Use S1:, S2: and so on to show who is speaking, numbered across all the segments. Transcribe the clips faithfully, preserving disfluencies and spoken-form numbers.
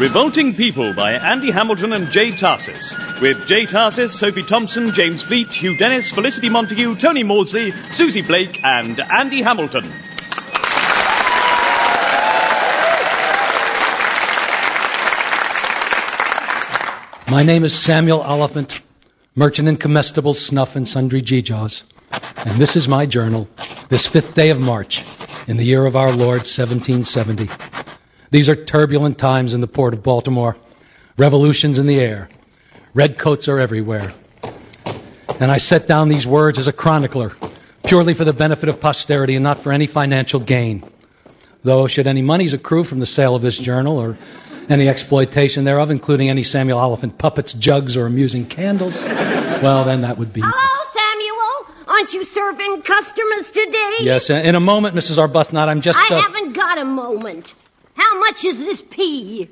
S1: Revolting People by Andy Hamilton and Jay Tarsis. With Jay Tarsis, Sophie Thompson, James Fleet, Hugh Dennis, Felicity Montague, Tony Maudsley, Susie Blake, and Andy Hamilton.
S2: My name is Samuel Oliphant, merchant in comestibles, snuff, and sundry geegaws. And this is my journal, this fifth day of March, in the year of our Lord, seventeen seventy. These are turbulent times in the port of Baltimore. Revolutions in the air. Redcoats are everywhere. And I set down these words as a chronicler, purely for the benefit of posterity and not for any financial gain. Though, should any monies accrue from the sale of this journal, or any exploitation thereof, including any Samuel Oliphant puppets, jugs, or amusing candles, well, then that would be...
S3: Hello, Samuel. Aren't you serving customers today?
S2: Yes, in a moment, Missus Arbuthnot. I'm just...
S3: I
S2: uh...
S3: haven't got a moment. How much is this pea?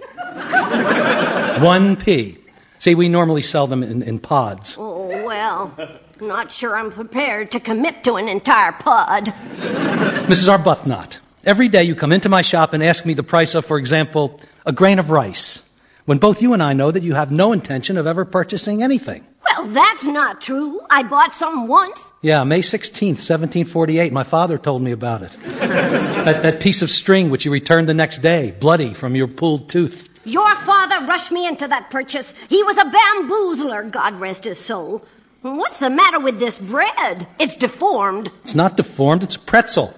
S2: One pea. See, we normally sell them in, in pods.
S3: Oh, well, not sure I'm prepared to commit to an entire pod.
S2: Missus Arbuthnot, every day you come into my shop and ask me the price of, for example, a grain of rice, when both you and I know that you have no intention of ever purchasing anything.
S3: Well, that's not true. I bought some once.
S2: Yeah, May sixteenth, seventeen forty-eight. My father told me about it. that, that piece of string which you returned the next day, bloody from your pulled tooth.
S3: Your father rushed me into that purchase. He was a bamboozler, God rest his soul. What's the matter with this bread? It's deformed.
S2: It's not deformed, it's a pretzel.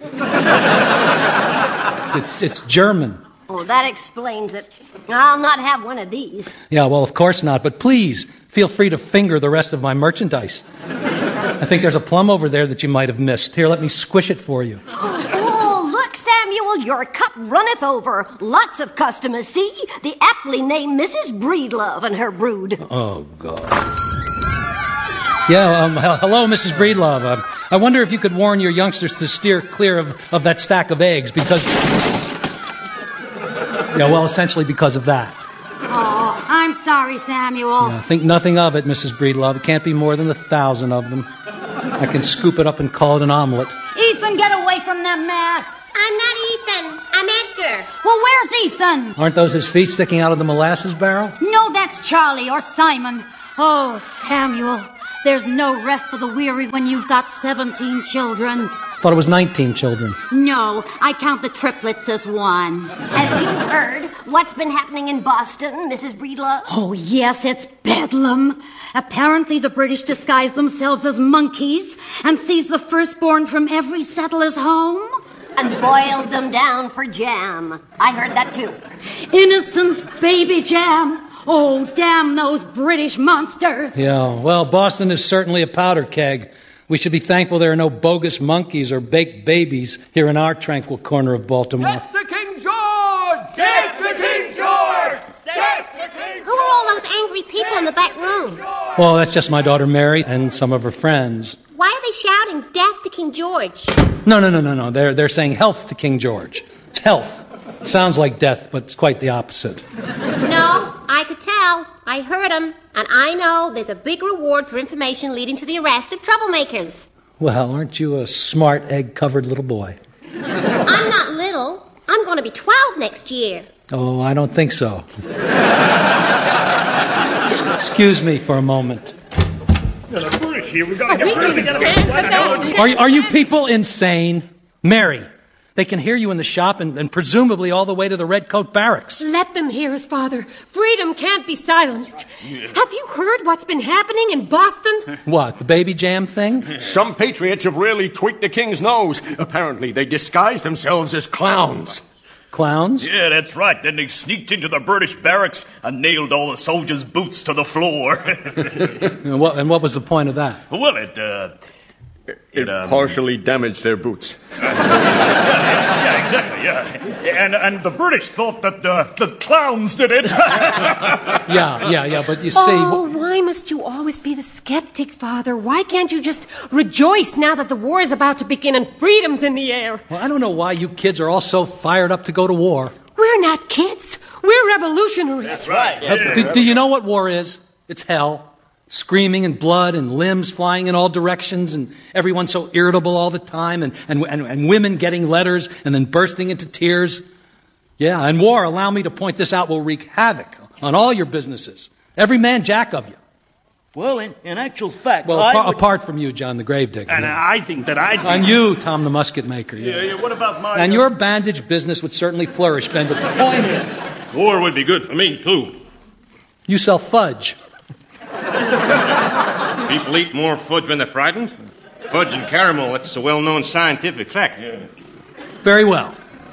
S2: it's, it's, it's German.
S3: Oh, that explains it. I'll not have one of these.
S2: Yeah, well, of course not. But please, feel free to finger the rest of my merchandise. I think there's a plum over there that you might have missed. Here, let me squish it for you.
S3: Oh, look, Samuel, your cup runneth over. Lots of customers, see? The aptly named Missus Breedlove and her brood.
S2: Oh, God. Yeah, um, hello, Missus Breedlove. Uh, I wonder if you could warn your youngsters to steer clear of, of that stack of eggs, because... Yeah, well, essentially because of that.
S4: Oh, I'm sorry, Samuel.
S2: Yeah, think nothing of it, Missus Breedlove. It can't be more than a thousand of them. I can scoop it up and call it an omelet.
S4: Ethan, get away from that mess.
S5: I'm not Ethan. I'm Edgar.
S4: Well, where's Ethan?
S2: Aren't those his feet sticking out of the molasses barrel?
S4: No, that's Charlie or Simon. Oh, Samuel, there's no rest for the weary when you've got seventeen children.
S2: Thought it was nineteen children.
S4: No, I count the triplets as one.
S3: Have you heard what's been happening in Boston, Missus Breedlove?
S4: Oh, yes, it's bedlam. Apparently the British disguise themselves as monkeys and seized the firstborn from every settler's home.
S3: And boiled them down for jam. I heard that too.
S4: Innocent baby jam. Oh, damn those British monsters.
S2: Yeah, well, Boston is certainly a powder keg. We should be thankful there are no bogus monkeys or baked babies here in our tranquil corner of Baltimore.
S6: Death to King George! Death to King George! Death to King George!
S5: Who are all those angry people in the back room?
S2: Well, that's just my daughter Mary and some of her friends.
S5: Why are they shouting death to King George?
S2: No, no, no, no, no. They're, they're saying health to King George. It's health. Sounds like death, but it's quite the opposite.
S5: No, I could tell. I heard them. And I know there's a big reward for information leading to the arrest of troublemakers.
S2: Well, aren't you a smart, egg-covered little boy?
S5: I'm not little. I'm going to be twelve next year.
S2: Oh, I don't think so. Excuse me for a moment.
S1: The British here, we've got to get rid of them.
S2: Are, are you people insane? Mary, they can hear you in the shop and, and presumably all the way to the Redcoat Barracks.
S7: Let them hear us, Father. Freedom can't be silenced. Have you heard what's been happening in Boston?
S2: What, the baby jam thing?
S6: Some patriots have really tweaked the king's nose. Apparently, they disguised themselves as clowns.
S2: Clowns?
S1: Yeah, that's right. Then they sneaked into the British barracks and nailed all the soldiers' boots to the floor.
S2: and, what, and what was the point of that?
S1: Well, it, uh...
S6: It um, partially damaged their boots.
S1: Uh, yeah, yeah, exactly, yeah. And and the British thought that uh, the clowns did it.
S2: yeah, yeah, yeah, but you see...
S7: Oh, why must you always be the skeptic, Father? Why can't you just rejoice now that the war is about to begin and freedom's in the air?
S2: Well, I don't know why you kids are all so fired up to go to war.
S7: We're not kids. We're revolutionaries.
S1: That's right. Yeah.
S2: Uh, do, do you know what war is? It's hell. Screaming and blood and limbs flying in all directions and everyone so irritable all the time and, and, and, and women getting letters and then bursting into tears. Yeah, and war, allow me to point this out, will wreak havoc on all your businesses. Every man jack of you.
S8: Well, in, in actual fact,
S2: Well,
S8: I
S2: apart,
S8: would...
S2: apart from you, John the Gravedigger.
S9: And I think that I'd...
S2: And you, Tom the Musket Maker.
S1: Yeah,
S2: Yeah.
S1: yeah, what about my...
S2: And your bandage business would certainly flourish, Ben, but the point is...
S9: War would be good for me, too.
S2: You sell fudge.
S9: People eat more fudge when they're frightened. Fudge and caramel, that's a well-known scientific fact. Yeah.
S2: Very well.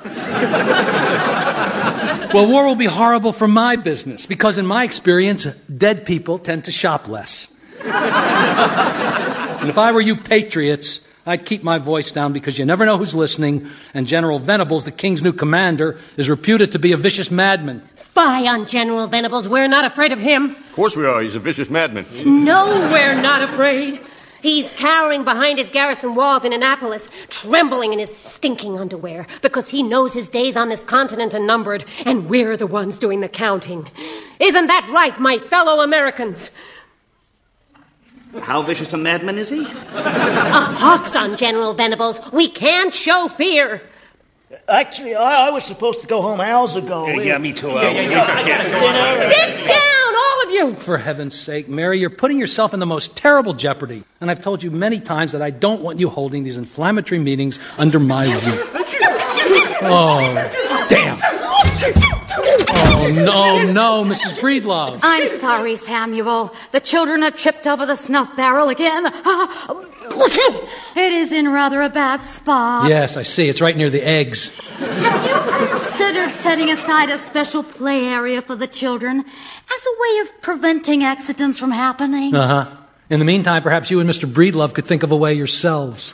S2: Well, war will be horrible for my business, because in my experience, dead people tend to shop less. And if I were you patriots, I'd keep my voice down, because you never know who's listening, and General Venables, the king's new commander, is reputed to be a vicious madman.
S7: Fie on General Venables. We're not afraid of him.
S6: Of course we are. He's a vicious madman.
S7: No, we're not afraid. He's cowering behind his garrison walls in Annapolis, trembling in his stinking underwear, because he knows his days on this continent are numbered, and we're the ones doing the counting. Isn't that right, my fellow Americans?
S10: How vicious a madman is he?
S7: A pox on General Venables. We can't show fear.
S8: Actually, I, I was supposed to go home hours ago.
S10: Yeah, yeah me too. Uh,
S8: Yeah, yeah, yeah.
S7: Sit down, all of you!
S2: For heaven's sake, Mary, you're putting yourself in the most terrible jeopardy. And I've told you many times that I don't want you holding these inflammatory meetings under my roof. Oh, damn. Oh, no, no, Missus Breedlove.
S4: I'm sorry, Samuel. The children have tripped over the snuff barrel again. It is in rather a bad spot.
S2: Yes, I see. It's right near the eggs.
S4: Have you considered setting aside a special play area for the children as a way of preventing accidents from happening?
S2: Uh-huh. In the meantime, perhaps you and Mister Breedlove could think of a way yourselves.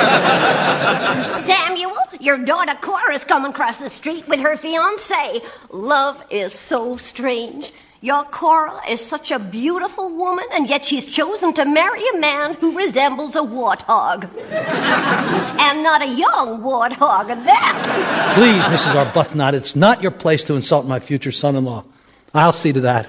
S3: Samuel, your daughter Cora's coming across the street with her fiancé. Love is so strange. Your Cora is such a beautiful woman, and yet she's chosen to marry a man who resembles a warthog. And not a young warthog at that.
S2: Please, Missus Arbuthnot, it's not your place to insult my future son-in-law. I'll see to that.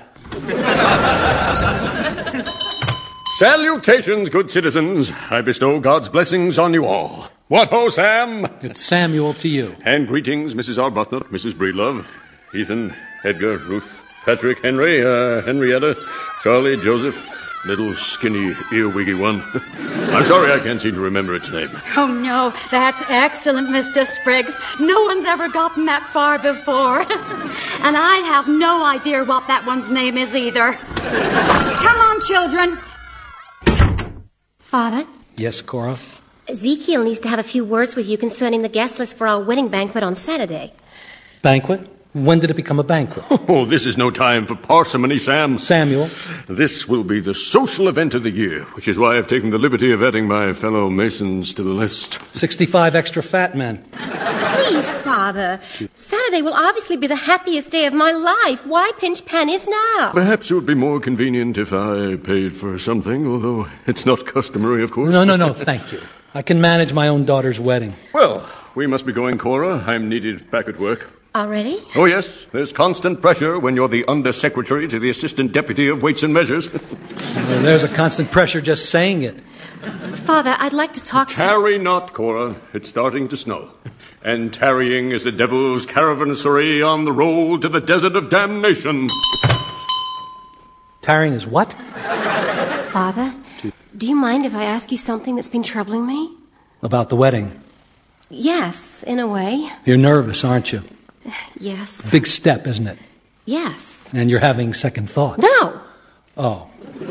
S6: Salutations, good citizens. I bestow God's blessings on you all. What ho, Sam?
S2: It's Samuel to you.
S6: And greetings, Missus Arbuthnot, Missus Breedlove, Ethan, Edgar, Ruth, Patrick, Henry, uh, Henrietta, Charlie, Joseph, little skinny earwiggy one. I'm sorry I can't seem to remember its name.
S4: Oh, no, that's excellent, Mister Spriggs. No one's ever gotten that far before. And I have no idea what that one's name is either. Come on, children.
S5: Father,
S2: Yes, Cora?
S5: Ezekiel needs to have a few words with you concerning the guest list for our wedding banquet on Saturday.
S2: Banquet? When did it become a banquet?
S6: Oh, this is no time for parsimony, Sam.
S2: Samuel?
S6: This will be the social event of the year, which is why I've taken the liberty of adding my fellow Masons to the list.
S2: sixty-five extra fat men.
S5: Please, Father. Saturday will obviously be the happiest day of my life. Why pinch pennies now?
S6: Perhaps it would be more convenient if I paid for something, although it's not customary, of course.
S2: No, no, no, thank you. I can manage my own daughter's wedding.
S6: Well, we must be going, Cora. I'm needed back at work.
S5: Already?
S6: Oh, yes. There's constant pressure when you're the Undersecretary to the Assistant Deputy of Weights and Measures.
S2: Well, there's a constant pressure just saying it.
S5: Father, I'd like to talk to...
S6: Tarry not, Cora. It's starting to snow. And tarrying is the devil's caravanserai on the road to the desert of damnation.
S2: Tarrying is what?
S5: Father, do you mind if I ask you something that's been troubling me?
S2: About the wedding.
S5: Yes, in a way.
S2: You're nervous, aren't you?
S5: Yes.
S2: Big step, isn't it?
S5: Yes.
S2: And you're having second thoughts.
S5: No.
S2: Oh.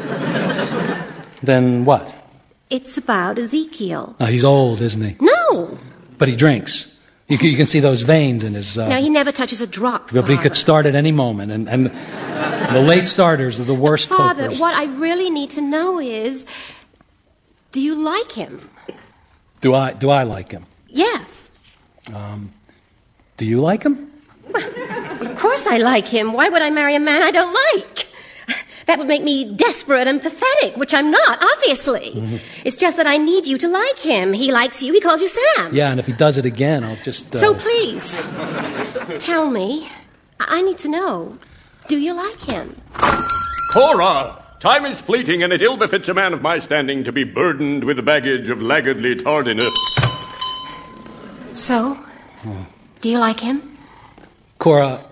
S2: Then what?
S5: It's about Ezekiel.
S2: Oh, he's old, isn't he?
S5: No.
S2: But he drinks. You can, you can see those veins in his... Uh,
S5: No, he never touches a drop,
S2: But he could start at any moment. And, and the late starters are the worst
S5: Father,
S2: hopers.
S5: what I really need to know is, do you like him?
S2: Do I, do I like him?
S5: Yes.
S2: Um, do you like him?
S5: Of course I like him. Why would I marry a man I don't like? That would make me desperate and pathetic, which I'm not, obviously. Mm-hmm. It's just that I need you to like him. He likes you. He calls you Sam.
S2: Yeah, and if he does it again, I'll just... Uh...
S5: So please, tell me. I need to know. Do you like him?
S6: Cora! Time is fleeting, and it ill befits a man of my standing to be burdened with the baggage of laggardly tardiness.
S5: So, do you like him?
S2: Cora,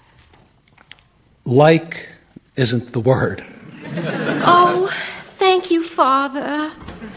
S2: like isn't the word.
S5: Oh, thank you, Father.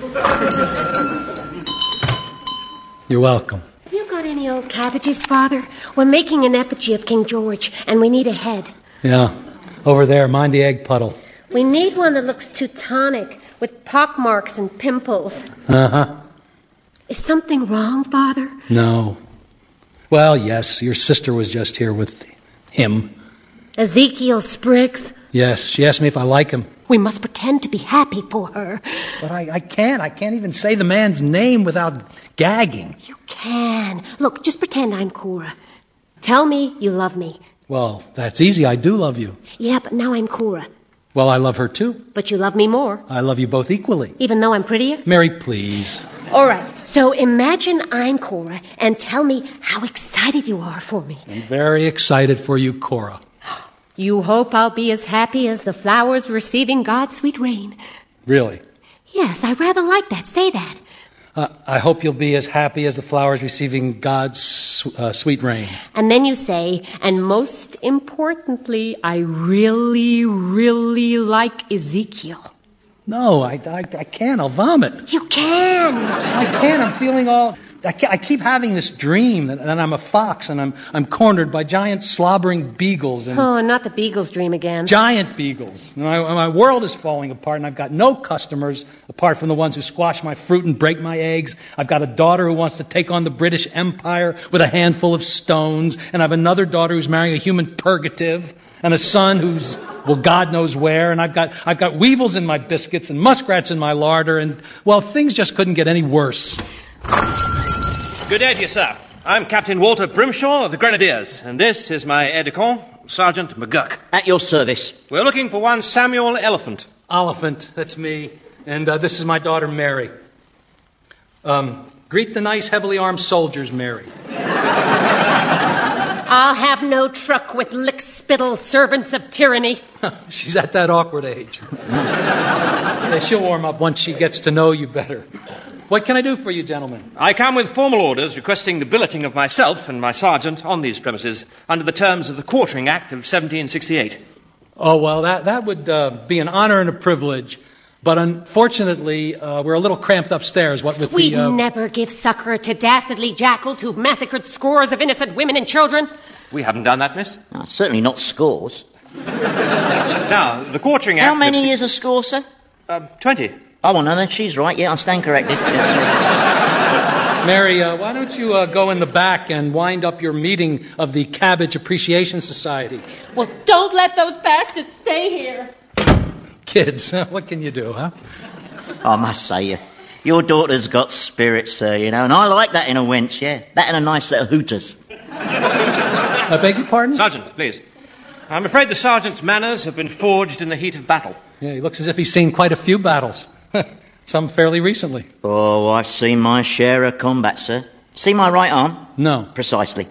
S2: You're welcome.
S7: You got any old cabbages, Father? We're making an effigy of King George, and we need a head.
S2: Yeah, over there, mind the egg puddle.
S7: We need one that looks Teutonic, with pockmarks and pimples.
S2: Uh-huh.
S7: Is something wrong, Father?
S2: No. Well, yes, your sister was just here with him.
S7: Ezekiel Spriggs?
S2: Yes, she asked me if I like him.
S7: We must pretend to be happy for her.
S2: But I, I can't. I can't even say the man's name without gagging.
S7: You can. Look, just pretend I'm Cora. Tell me you love me.
S2: Well, that's easy. I do love you.
S7: Yeah, but now I'm Cora.
S2: Well, I love her too.
S7: But you love me more.
S2: I love you both equally.
S7: Even though I'm prettier?
S2: Mary, please.
S7: All right. So imagine I'm Cora and tell me how excited you are for me.
S2: I'm very excited for you, Cora.
S7: You hope I'll be as happy as the flowers receiving God's sweet rain.
S2: Really?
S7: Yes, I rather like that. Say that.
S2: Uh, I hope you'll be as happy as the flowers receiving God's uh, sweet rain.
S7: And then you say, and most importantly, I really, really like Ezekiel.
S2: No, I, I, I can't. I'll vomit.
S7: You can.
S2: I can't. I'm feeling all... I, can't, I keep having this dream that, that I'm a fox and I'm I'm cornered by giant slobbering beagles. And
S7: oh, not the beagles dream again.
S2: Giant beagles. My, my world is falling apart and I've got no customers apart from the ones who squash my fruit and break my eggs. I've got a daughter who wants to take on the British Empire with a handful of stones. And I have another daughter who's marrying a human purgative. And a son who's, well, God knows where. And I've got I've got weevils in my biscuits and muskrats in my larder. And, well, things just couldn't get any worse.
S9: Good day to you, sir. I'm Captain Walter Brimshaw of the Grenadiers, and this is my aide-de-camp, Sergeant McGurk.
S8: At your service.
S9: We're looking for one Samuel Elephant.
S2: Elephant, that's me. And uh, this is my daughter, Mary. Um, greet the nice, heavily armed soldiers, Mary.
S7: I'll have no truck with lick-spittle servants of tyranny.
S2: She's at that awkward age. Yeah, she'll warm up once she gets to know you better. What can I do for you, gentlemen?
S9: I come with formal orders requesting the billeting of myself and my sergeant on these premises under the terms of the Quartering Act of seventeen sixty-eight.
S2: Oh, well, that, that would uh, be an honor and a privilege. But unfortunately, uh, we're a little cramped upstairs. What with
S7: We'd
S2: the... Uh...
S7: never give succor to dastardly jackals who've massacred scores of innocent women and children.
S9: We haven't done that, miss.
S8: No, certainly not scores.
S9: Now, the Quartering Act...
S8: How many is a score, sir?
S9: Uh, twenty.
S8: Oh, well, no, then she's right. Yeah, I stand corrected. Yes,
S2: Mary, uh, why don't you uh, go in the back and wind up your meeting of the Cabbage Appreciation Society?
S4: Well, don't let those bastards stay here.
S2: Kids, what can you do, huh?
S8: I must say, you, your daughter's got spirit, sir, you know, and I like that in a wench, yeah. That and a nice set of hooters.
S2: I beg your pardon?
S9: Sergeant, please. I'm afraid the sergeant's manners have been forged in the heat of battle.
S2: Yeah, he looks as if he's seen quite a few battles. Some fairly recently.
S8: Oh, I've seen my share of combat, sir. See my right arm?
S2: No.
S8: Precisely.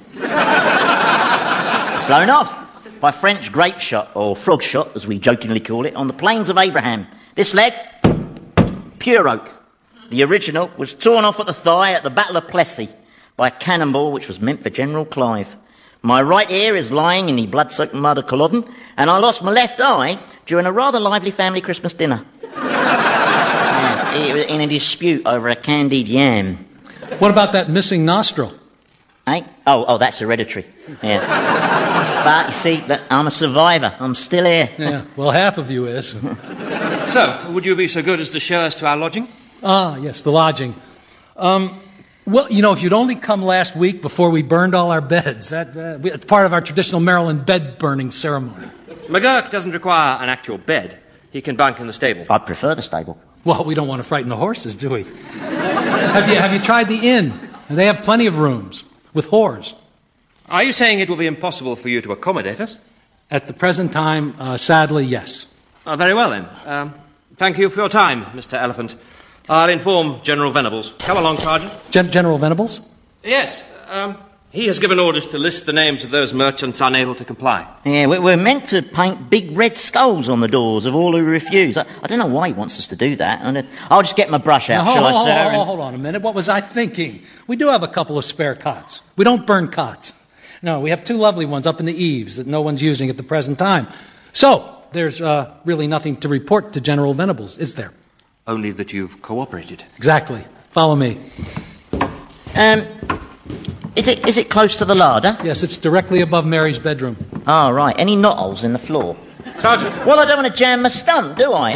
S8: Blown off by French grape shot, or frog shot, as we jokingly call it, on the plains of Abraham. This leg, pure oak. The original was torn off at the thigh at the Battle of Plessis by a cannonball which was meant for General Clive. My right ear is lying in the blood-soaked mud of Culloden, and I lost my left eye during a rather lively family Christmas dinner. Yeah, in a dispute over a candied yam.
S2: What about that missing nostril?
S8: Eh? Oh, oh, that's hereditary. Yeah. But, you see, look, I'm a survivor. I'm still here.
S2: Yeah, well, half of you is.
S9: So, would you be so good as to show us to our lodging?
S2: Ah, yes, the lodging. Um... Well, you know, if you'd only come last week before we burned all our beds, that uh, it's part of our traditional Maryland bed-burning ceremony.
S9: McGurk doesn't require an actual bed. He can bunk in the stable.
S8: I prefer the stable.
S2: Well, we don't want to frighten the horses, do we? have you have you tried the inn? They have plenty of rooms with whores.
S9: Are you saying it will be impossible for you to accommodate us?
S2: At the present time, uh, sadly, yes.
S9: Oh, very well, then. Um, thank you for your time, Mister Elephant. I'll inform General Venables. Come along, Sergeant.
S2: Gen- General Venables?
S9: Yes. Um, he has given orders to list the names of those merchants unable to comply.
S8: Yeah, we're meant to paint big red skulls on the doors of all who refuse. I, I don't know why he wants us to do that. And I'll just get my brush out,
S2: now,
S8: shall
S2: hold,
S8: I, sir?
S2: Hold, hold, hold on a minute. What was I thinking? We do have a couple of spare cots. We don't burn cots. No, we have two lovely ones up in the eaves that no one's using at the present time. So, there's uh, really nothing to report to General Venables, is there?
S9: Only that you've cooperated.
S2: Exactly. Follow me.
S8: Um, is it is it close to the larder?
S2: Yes, it's directly above Mary's bedroom.
S8: Oh, right. Any knotholes in the floor?
S9: Sergeant!
S8: Well, I don't want to jam my stump, do I?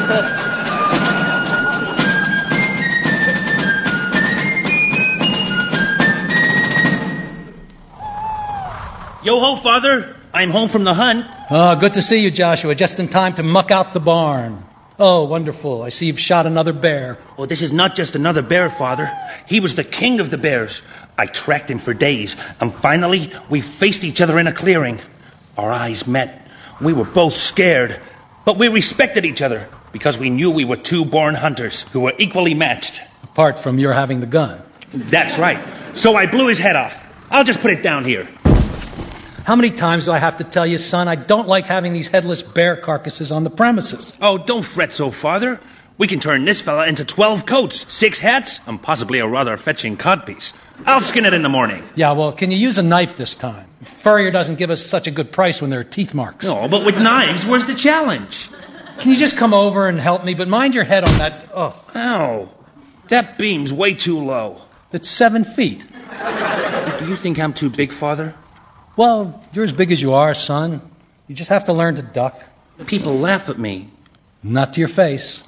S10: Yo-ho, Father. I'm home from the hunt.
S2: Oh, good to see you, Joshua. Just in time to muck out the barn. Oh, wonderful. I see you've shot another bear.
S10: Oh, this is not just another bear, Father. He was the king of the bears. I tracked him for days, and finally, we faced each other in a clearing. Our eyes met. We were both scared, but we respected each other because we knew we were two born hunters who were equally matched.
S2: Apart from your having the gun.
S10: That's right. So I blew his head off. I'll just put it down here.
S2: How many times do I have to tell you, son, I don't like having these headless bear carcasses on the premises?
S10: Oh, don't fret so, Father. We can turn this fella into twelve coats, six hats, and possibly a rather fetching codpiece. I'll skin it in the morning.
S2: Yeah, well, can you use a knife this time? Furrier doesn't give us such a good price when there are teeth marks.
S10: No, but with knives, where's the challenge?
S2: Can you just come over and help me? But mind your head on that... Oh.
S10: Ow. That beam's way too low.
S2: It's seven feet.
S10: Do you think I'm too big, Father?
S2: Well, you're as big as you are, son. You just have to learn to duck.
S10: People laugh at me.
S2: Not to your face.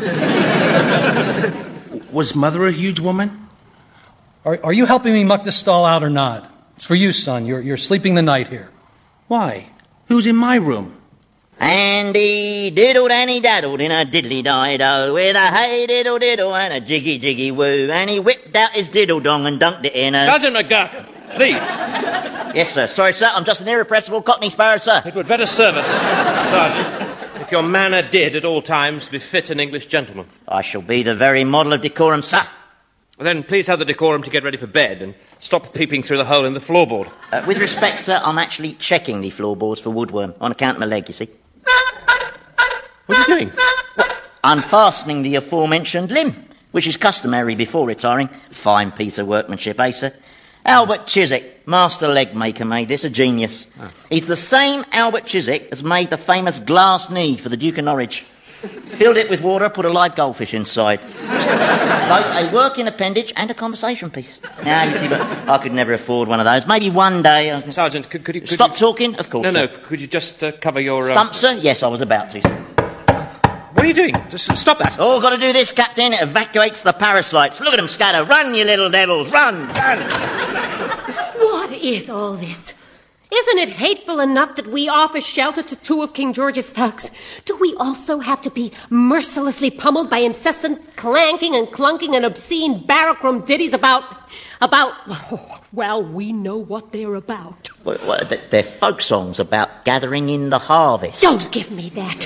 S10: Was Mother a huge woman?
S2: Are, are you helping me muck this stall out or not? It's for you, son. You're, you're sleeping the night here.
S10: Why? Who's in my room?
S8: And he diddled and he daddled in a diddly-dido with a hey diddle diddle and a jiggy jiggy woo, and he whipped out his diddle dong and dunked it in a...
S9: Sergeant McGurk, please.
S8: Yes, sir. Sorry, sir. I'm just an irrepressible Cockney sparrow, sir.
S9: It would better serve us, Sergeant, if your manner did at all times befit an English gentleman.
S8: I shall be the very model of decorum, sir.
S9: Well, then please have the decorum to get ready for bed and stop peeping through the hole in the floorboard.
S8: Uh, with respect, sir, I'm actually checking the floorboards for woodworm on account of my leg, you see.
S9: What are you doing?
S8: Well, unfastening the aforementioned limb, which is customary before retiring. Fine piece of workmanship, eh, sir? Albert Chiswick, master leg maker, made this, a genius. Oh. He's the same Albert Chiswick as made the famous glass knee for the Duke of Norwich. Filled it with water, put a live goldfish inside. Both a working appendage and a conversation piece. Now, you see, but I could never afford one of those. Maybe one day... I...
S9: Sergeant, could, could you... Could
S8: Stop
S9: you...
S8: talking? Of course,
S9: No,
S8: sir.
S9: no, could you just uh, cover your... Uh...
S8: Stump, sir? Yes, I was about to, sir.
S9: What are you doing? Just stop that.
S8: Oh, got to do this, Captain. It evacuates the parasites. Look at them scatter. Run, you little devils. Run, run.
S7: What is all this? Isn't it hateful enough that we offer shelter to two of King George's thugs? Do we also have to be mercilessly pummeled by incessant clanking and clunking and obscene barrack-room ditties about... about... Oh, well, we know what they're about.
S8: Well, well, they're folk songs about gathering in the harvest.
S7: Don't give me that.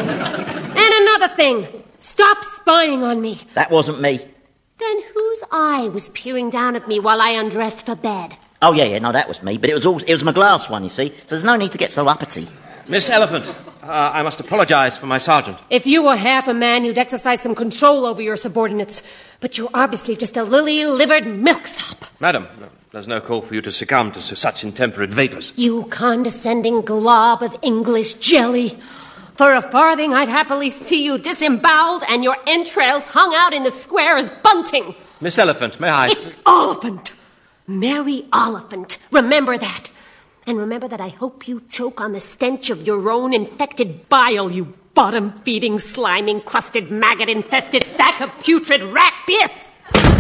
S7: And another thing. Stop spying on me.
S8: That wasn't me.
S7: Then whose eye was peering down at me while I undressed for bed?
S8: Oh, yeah, yeah, no, that was me, but it was all, it was my glass one, you see, so there's no need to get so uppity.
S9: Miss Elephant, uh, I must apologise for my sergeant.
S7: If you were half a man, you'd exercise some control over your subordinates, but you're obviously just a lily-livered milksop.
S9: Madam, no, there's no call for you to succumb to such intemperate vapours.
S7: You condescending glob of English jelly. For a farthing, I'd happily see you disemboweled and your entrails hung out in the square as bunting.
S9: Miss Elephant, may I...
S7: It's Oliphant. Mary Oliphant. Remember that. And remember that I hope you choke on the stench of your own infected bile, you bottom-feeding, slime-encrusted, maggot-infested sack of putrid rat piss.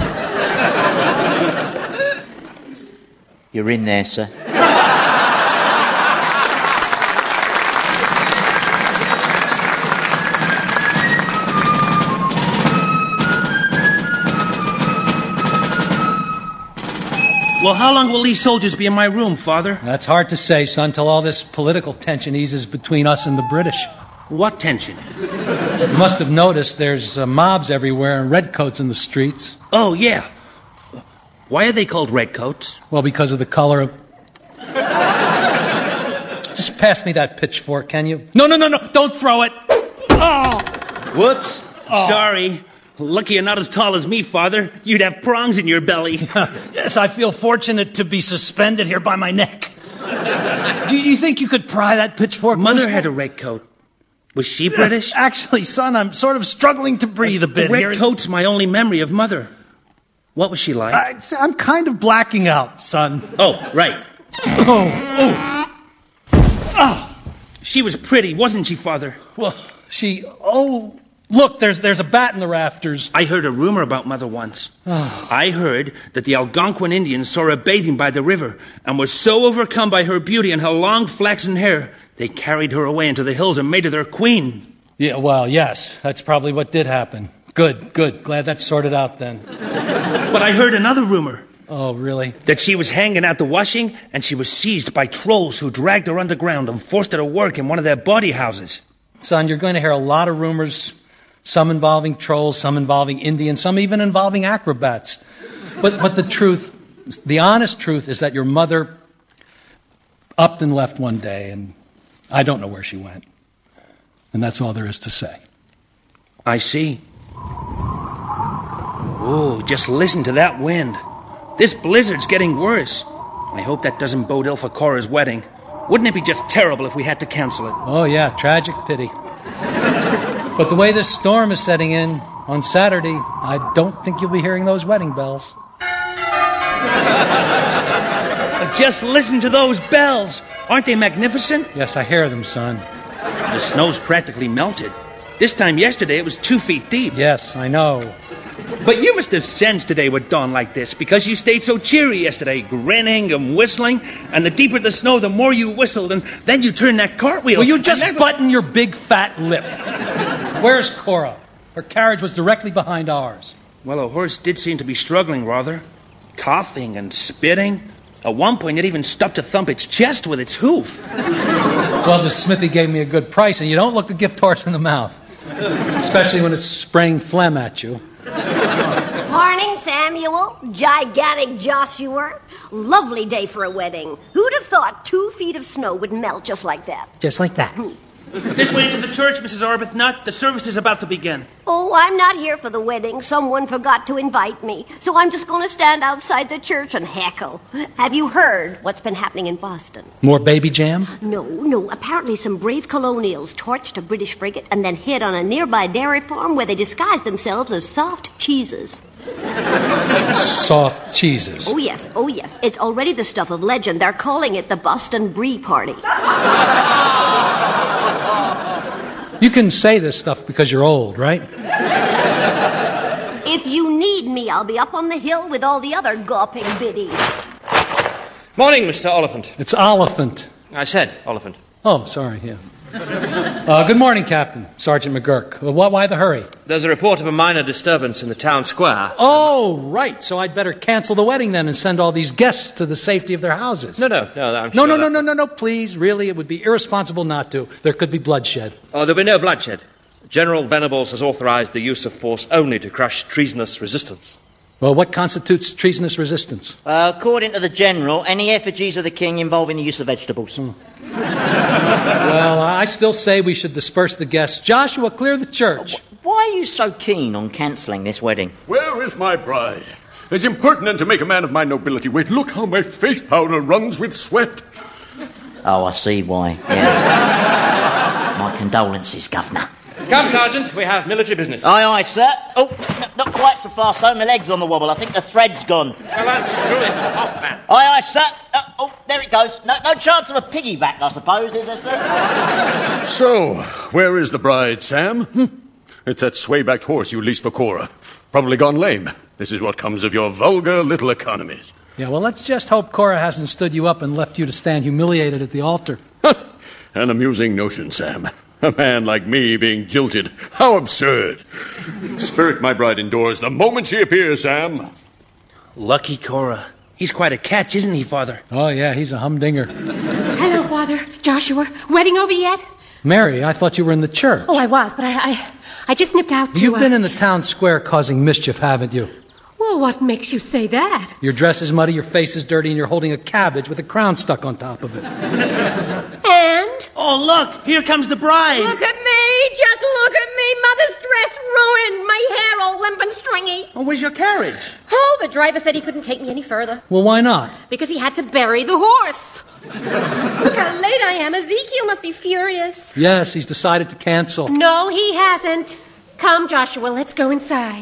S8: You're in there, sir.
S10: Well, how long will these soldiers be in my room, Father?
S2: That's hard to say, son, till all this political tension eases between us and the British.
S10: What tension?
S2: You must have noticed there's uh, mobs everywhere and redcoats in the streets.
S10: Oh, yeah. Why are they called redcoats?
S2: Well, because of the color of... Just pass me that pitchfork, can you? No, no, no, no, don't throw it! Oh!
S10: Whoops. Oh. Sorry. Lucky you're not as tall as me, Father. You'd have prongs in your belly.
S2: Yes, I feel fortunate to be suspended here by my neck. Do you think you could pry that pitchfork?
S10: Mother
S2: loose?
S10: had a red coat. Was she British?
S2: Actually, son, I'm sort of struggling to breathe a bit
S10: the red
S2: here.
S10: coat's my only memory of Mother. What was she like?
S2: I, I'm kind of blacking out, son.
S10: Oh, right.
S2: Oh, oh.
S10: Oh, she was pretty, wasn't she, Father?
S2: Well, she... Oh, look, there's there's a bat in the rafters.
S10: I heard a rumor about Mother once. Oh. I heard that the Algonquin Indians saw her bathing by the river and were so overcome by her beauty and her long flaxen hair, they carried her away into the hills and made her their queen.
S2: Yeah, well, yes, that's probably what did happen. Good, good. Glad that's sorted out then.
S10: But I heard another rumor.
S2: Oh, really?
S10: That she was hanging out the washing and she was seized by trolls who dragged her underground and forced her to work in one of their bawdy houses.
S2: Son, you're going to hear a lot of rumors, some involving trolls, some involving Indians, some even involving acrobats. But but the truth, the honest truth is that your mother upped and left one day, and I don't know where she went. And that's all there is to say.
S10: I see. Oh, just listen to that wind. This blizzard's getting worse. I hope that doesn't bode ill for Cora's wedding. Wouldn't it be just terrible if we had to cancel it?
S2: Oh, yeah, tragic pity. But the way this storm is setting in on Saturday, I don't think you'll be hearing those wedding bells.
S10: Just listen to those bells. Aren't they magnificent?
S2: Yes, I hear them, son.
S10: The snow's practically melted. This time yesterday it was two feet deep.
S2: Yes, I know.
S10: But you must have sensed today would dawn like this because you stayed so cheery yesterday, grinning and whistling. And the deeper the snow, the more you whistled. And then you turned that cartwheel.
S2: Will you just
S10: that...
S2: button your big fat lip? Where's Cora? Her carriage was directly behind ours.
S10: Well, a horse did seem to be struggling rather. Coughing and spitting. At one point it even stopped to thump its chest with its hoof.
S2: Well, the smithy gave me a good price, and you don't look a gift horse in the mouth. Especially when it's spraying phlegm at you.
S3: Morning, Samuel. Gigantic Joshua. Lovely day for a wedding. Who'd have thought two feet of snow would melt just like that?
S2: Just like that.
S10: This way into the church, Missus Arbuthnot. The service is about to begin.
S3: Oh, I'm not here for the wedding. Someone forgot to invite me. So I'm just going to stand outside the church and heckle. Have you heard what's been happening in Boston?
S2: More baby jam?
S3: No, no. Apparently some brave colonials torched a British frigate and then hid on a nearby dairy farm where they disguised themselves as soft cheeses.
S2: Soft cheeses?
S3: Oh, yes. Oh, yes. It's already the stuff of legend. They're calling it the Boston Brie Party.
S2: You can say this stuff because you're old, right?
S3: If you need me, I'll be up on the hill with all the other gawping biddies.
S9: Morning, Mister Oliphant.
S2: It's Oliphant.
S9: I said Oliphant.
S2: Oh, sorry, yeah. Uh, good morning, Captain. Sergeant McGurk. Uh, why, why the hurry?
S9: There's a report of a minor disturbance in the town square.
S2: Oh, right. So I'd better cancel the wedding then and send all these guests to the safety of their houses.
S9: No, no, no. I'm
S2: no,
S9: sure
S2: no,
S9: that...
S2: no, no, no, no, please. Really, it would be irresponsible not to. There could be bloodshed.
S9: Oh, there'll be no bloodshed. General Venables has authorized the use of force only to crush treasonous resistance.
S2: Well, what constitutes treasonous resistance?
S8: Uh, according to the General, any effigies of the king involving the use of vegetables.
S2: Hmm. Well, I still say we should disperse the guests. Joshua, clear the church.
S8: Why are you so keen on cancelling this wedding?
S6: Where is my bride? It's impertinent to make a man of my nobility wait. Look how my face powder runs with sweat.
S8: Oh, I see why. Yeah. My condolences, Governor.
S9: Come, Sergeant, we have military business.
S8: Aye, aye, sir. Oh, n- not quite so fast, though. My leg's on the wobble. I think the thread's gone.
S9: Well, unscrew it. Oh, man.
S8: Aye, aye, sir. Uh, oh, there it goes. No, no chance of a piggyback, I suppose, is there, sir?
S6: So, where is the bride, Sam? Hm? It's that sway-backed horse you leased for Cora. Probably gone lame. This is what comes of your vulgar little economies.
S2: Yeah, well, let's just hope Cora hasn't stood you up and left you to stand humiliated at the altar.
S6: An amusing notion, Sam. A man like me being jilted. How absurd. Spirit my bride indoors the moment she appears, Sam.
S10: Lucky Cora. He's quite a catch, isn't he, Father?
S2: Oh, yeah, he's a humdinger.
S7: Hello, Father. Joshua. Wedding over yet?
S2: Mary, I thought you were in the church.
S7: Oh, I was, but I I, I just nipped out to...
S2: You've
S7: uh...
S2: been in the town square causing mischief, haven't you?
S7: Well, what makes you say that?
S2: Your dress is muddy, your face is dirty, and you're holding a cabbage with a crown stuck on top of it.
S7: And?
S10: Oh, look! Here comes the bride!
S3: Look at me! Just look at me! Mother's dress ruined! My hair all all limp and stringy.
S10: Oh, where's your carriage?
S3: Oh, the driver said he couldn't take me any further.
S2: Well, why not?
S3: Because he had to bury the horse. Look how late I am. Ezekiel must be furious.
S2: Yes, he's decided to cancel.
S7: No, he hasn't. Come, Joshua, let's go inside.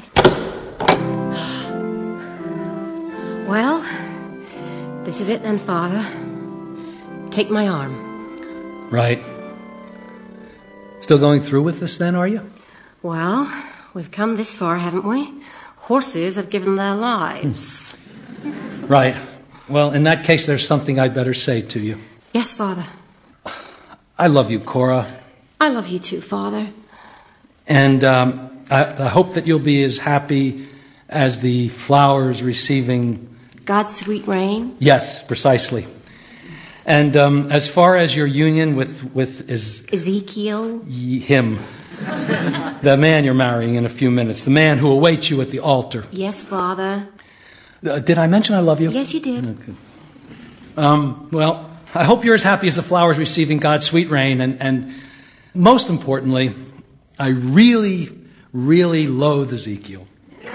S3: Well, this is it then, Father. Take my arm.
S2: Right. Still going through with this then, are you?
S3: Well, we've come this far, haven't we? Horses have given their lives.
S2: Hmm. Right. Well, in that case, there's something I'd better say to you.
S3: Yes, Father.
S2: I love you, Cora.
S3: I love you too, Father.
S2: And um, I, I hope that you'll be as happy as the flowers receiving...
S3: God's sweet rain?
S2: Yes, precisely. And um, as far as your union with, with is
S3: Ezekiel?
S2: Y- him. The man you're marrying in a few minutes. The man who awaits you at the altar.
S3: Yes, Father.
S2: Uh, did I mention I love you?
S3: Yes, you did.
S2: Okay. Um, well, I hope you're as happy as the flowers receiving God's sweet rain. And, and most importantly, I really, really loathe Ezekiel.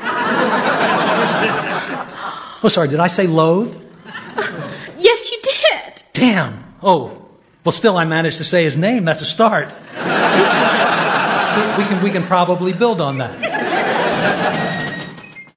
S2: Oh, sorry, did I say loathe?
S3: Yes, you did.
S2: Damn. Oh, well, still I managed to say his name. That's a start. we, we can we can probably build on that.